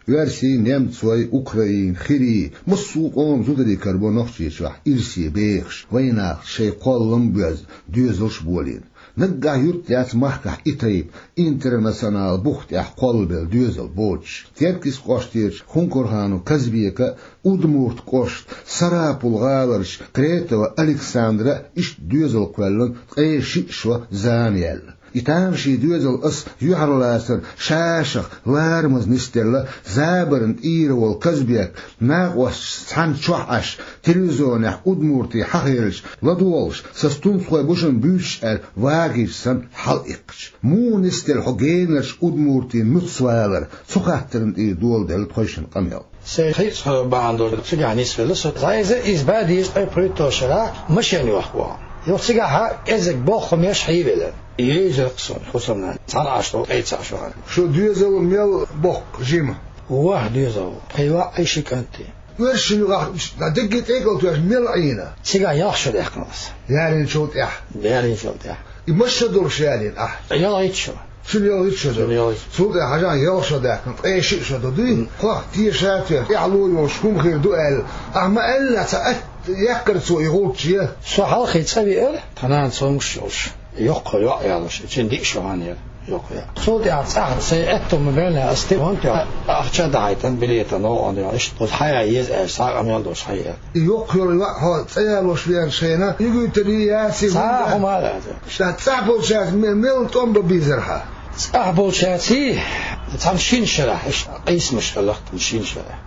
يرسي نمتسوي أوكراين خيري مسوقهم زودري كربونوخشي شوح إرسي بيخش ويناخ شي قولم بيز ديوزلش بولين نقع يرتيات محكح إتريب إنترناسيونال بوخت قلب ديوزل بوتش تيركس قوشتيرش خونكورهانو كزبيكا أودمورت قوشت سرابول غالرش كريتو ألكساندرا إش ديوزل قولن قيشي شو زانيال يتامشي دوزل أس يحرلاسر شاشخ لارمز نستيلا زابرن إيرو الكزبيك ناقوش سحن شوحش تلفزيون أدمورتي حخيرش لدولش سستون خوي بوشن بيش واقيش سن حلقش مو نستيل حقينرش أدمورتي متصوالر سخاترن إي دول دل تخيشن قميل سيخيص باندور تسجع نسفلس زايزة إزباديز أي بريتوشرا مشين يوحوا يوصيها إزك بوخم يشحيبلا يجرقصون خصوصا 19 18 شو ديزل ميل بوك جيما واحد ديزل ايوا اي شيء كنتي وش راح دقت ايقل توش ميل عينه سيغا ياخشو دخنس يعني شو تح يعني شو تح يمشي دور شالين يلا يتشو شنو يلا يتشو شو ده حاجه ياخشو دخن اي شيء شو دي خلاص تي شاتر يعلو وشكون خير دوال اما الا تاث يكر سو يغوتشي سو حلقه تسوي ال تنان صومش يقول يا شندي شو هاني يقول صوت يعصح سيئته مبينه استيفانت أخشى عيتن بليته نوع أنا إيش الحياة يز صار أميال دوش حياة يقول هذا سيال وشويان شينا يقول تري ياسي صح ما هذا صعب وشاس ميل توم ببيزرها صعب وشاسي تمشين شرح إيش قيس مش الله تمشين شرح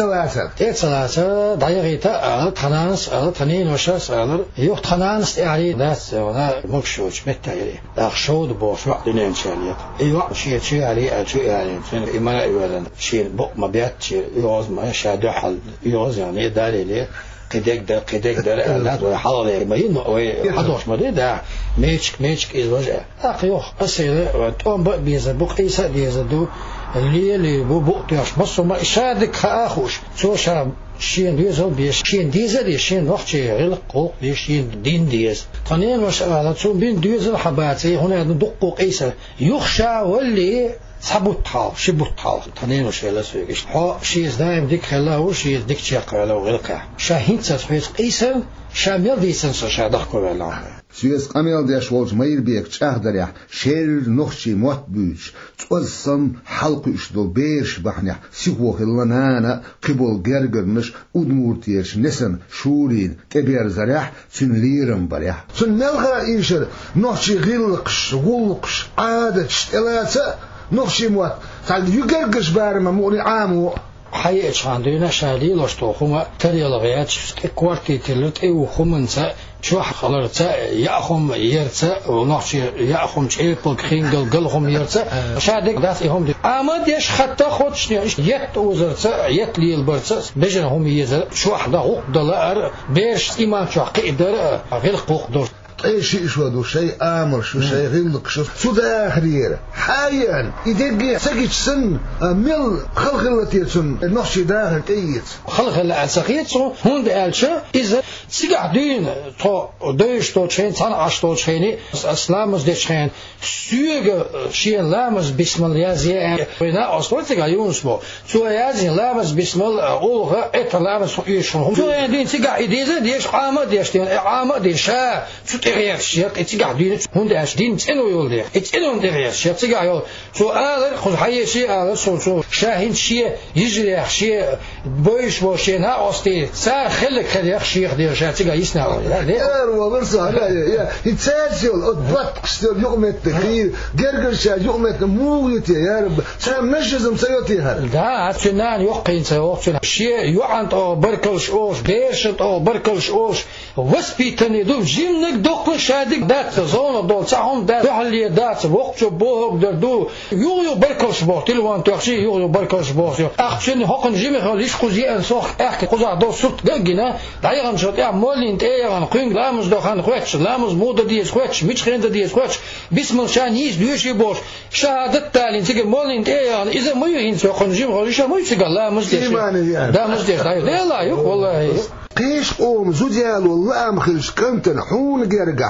كسلاسة دايغيتا تنانس تنين وشاس يوخ تنانس يعني ناس ونا مكشوش متعيري أخشود بوش وقت دنيا شاليت أيوة شيء عليه شيء يعني إيمان أيوة شيء بق ما بيت شيء يوز ما شادو حل يوز يعني دالي قديك در لا تو حاضر ما ينو حدوش ما ده ميتشك إزواج أخيوخ أسير توم بيز بقيسة بيزدو اللي بوقتيش بس ما شادك خاخوش شو شام شين ديزل بيش شين ديزل شين وقت غلق قوق شين دين ديز تنين وش على تون بين ديزل حباتي هنا ندق قيسة يخشى واللي صبوت حال شبوت حال تنين وش لا سويش ها شيء دايم ديك خلا وشيء ديك شاق على غلقه شاهين تسويس قيسة شامل ديسن شادق ولا سويس قميل داش ولج ماير بيك تشاهدريح شير نخشي موت بيش تقصن حلق اشدو بيرش بحنيح سيقو خلانانا قبول جرجرنش ودمورتيش نسن شورين كبير زريح سن ليرم بريح سن ملغا ايشر نخشي غلقش عادة شتلاتة نخشي موت تعال يجرجش بارما موني عامو حقيقة عندنا شالي لشتوخما تري لغيات كوارتي تلت ايو خمنسا شو خلرتا ياخم يرتا ونحشي ياخم شيء بالخين قلهم يرتا شادك داسهم امد يش حتى خدشني يت وزرتا يت لي البرتا بجنهم يزر شو حدا غدلار بيش ايمان شو قدر غير قدر اي شيء شو هذا شيء امر شو شيء غلق شو ده اخرير حيا يدق سقيت سن مل خلق التي سن النحشي داخل ايت خلق الاسقيت هون بالش اذا سيقعدين تو دوش تو تشين تاع اشتو تشيني اسلامز دشين سيغ شين لامز بسم الله يازي بنا استوتيغا يونسبو سو يازي لامز بسم الله اوغا ات لامز يشون سو يدين سيقعدين ديش عامد يشتين عامد يشا derrière شيخ اتقعدين هون داشدين تنو يول دير اتنو derrière شيخ تقعد سو هذا خذ حي شيء هذا سو شاهين شيء يجري شيء بويش وشينا أستي سا خلك خلي شيخ دير شاهين تقعد يسنا لا وبرصة لا يتسلسل أطبق استل يقمت كثير جرجر شا يقمت مويت يا رب سام نجزم سيوتيها لا تنان يقين سيوتنا شيء يعنت أو بركلش أوش بيرشت أو بركلش أوش وسبيتني دو جيمنك دوق شادك دات زون دول ساهم دات حلي دات وقت بوه دردو يو بركلش بو تلوان تخشي يو بركلش بو أخشني حقن جيمي خليش خوزي أنصح أحكي خوزا دو سوت جنا دايرن شوت يا مولين تيرن قين لامز دوخان خوتش لامز مودا ديس خوتش مش خيند ديس خوتش بسم الله شانيس دوشي بوش شهادة تالين تيجي مولين تيرن إذا ما يهين سو حقن جيمي خليش ما يسقى لامز ديش لامز ديش لا يق والله قيش قوم زوديال والله مخلش كنت نحون جرجع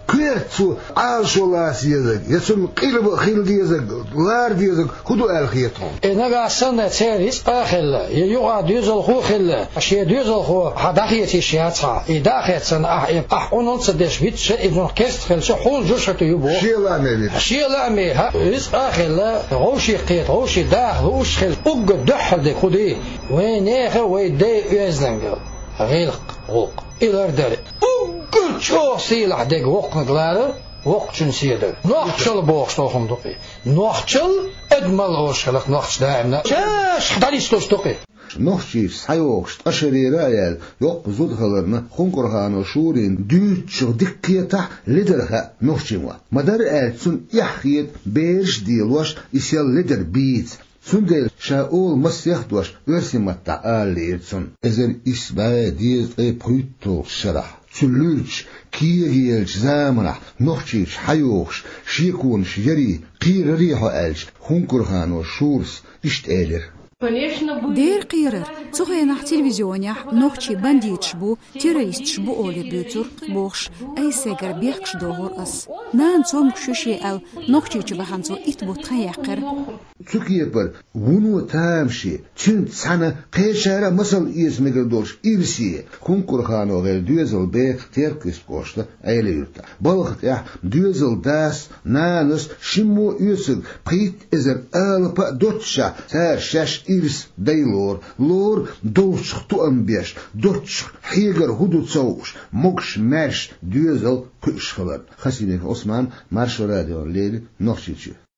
كيرتو عاشولاس يزك يسون قلب خيل ديزك لار ديزك خدو الخيتهم انا قاسنا تيريس اخلا يوغا ديزل خو خلا اشي ديزل خو حداخيتي شياتا اداخيتن اح اونون تدش بيت ابن كيست خلش حول جوشتو يبو شيلا مي ها اس اخلا روشي قيت روشي داخ روش خل اوغ دحد خدي وين ويدي يزلنجل غيلق غوق إلى دار اوغ شو سيلح دق وقت نقلار وقت شنسيدر نوحشل بوخشتوخم دقي نوحشل ادمل اوشخلق نوحش دائمنا شاش حداليستوش دقي نوحشي سايوخش أشري رايال يوق زودخلرنا خنقرهانو شورين دوتشو دقيتا لدرها نوحشيوا مدار آلتسون يحخيت بيرش ديلوش إسيال لدر بيت سندل شاول مسيح دوش ورسمتا آليتسون إذن إسباع ديز أي بويتو شرح تلوش كيريلش زامنح نوحشيش حيوخش شيكونش يري قير ريحو آلش خنقرهانو شورس إشت آلر دير قيرر تغينح تلفزيونيح نوحشي بانديت شبو تيريست شبو أولي بيوتر بوخش أي سيجر بيحكش دوغور أس نان توم كشوشي أو نوحشي جبهانزو إتبو تخيقر تكيبر ونو تامشي تنت سنة قيشارة مسل إيس مقردوش إرسي خنقرخانو غير دوزل بيخ تيركس قوشتا أيلي يرتا بلغت دوزل داس نانس شمو يسل قيت إزر ألبا دوتشا سار شاش إرس دايلور لور دوشخ تو أمبيش دوتشخ حيقر هدو تسوش مقش مرش دوزل كشخلر خسينيك عثمان مرش راديو ليلي نوحشيتشي